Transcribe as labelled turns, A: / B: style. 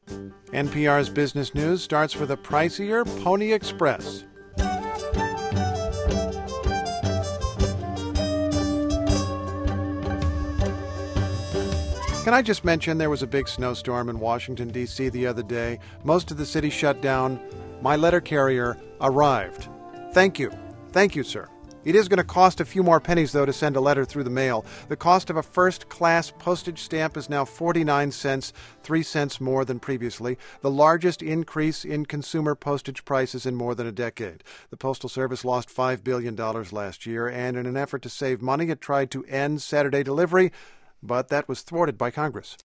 A: NPR's Business News starts with a pricier Pony Express. Can I just mention there was a big snowstorm in Washington, D.C. the other day. Most of the city shut down. My letter carrier arrived. Thank you. Thank you, sir. It is going to cost a few more pennies, though, to send a letter through the mail. The cost of a first-class postage stamp is now 49 cents, 3 cents more than previously, the largest increase in consumer postage prices in more than a decade. The Postal Service lost $5 billion last year, and in an effort to save money, it tried to end Saturday delivery, but that was thwarted by Congress.